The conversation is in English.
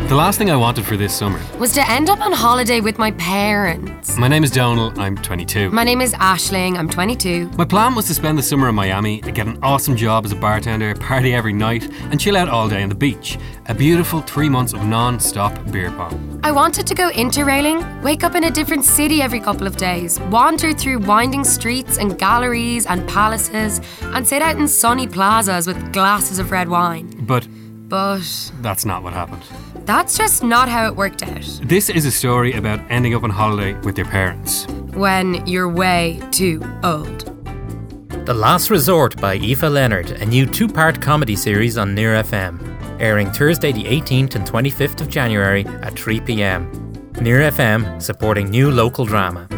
The last thing I wanted for this summer was to end up on holiday with my parents. My name is Donal, I'm 22. My name is Aisling, I'm 22. My plan was to spend the summer in Miami, get an awesome job as a bartender, party every night, and chill out all day on the beach. A beautiful 3 months of non-stop beer pong. I wanted to go interrailing, wake up in a different city every couple of days, wander through winding streets and galleries and palaces, and sit out in sunny plazas with glasses of red wine. But that's not what happened. That's just not how it worked out. This is a story about ending up on holiday with your parents. When you're way too old. The Last Resort by Aoife Leonard, a new 2-part comedy series on Near FM, airing Thursday the 18th and 25th of January at 3 p.m. Near FM, supporting new local drama.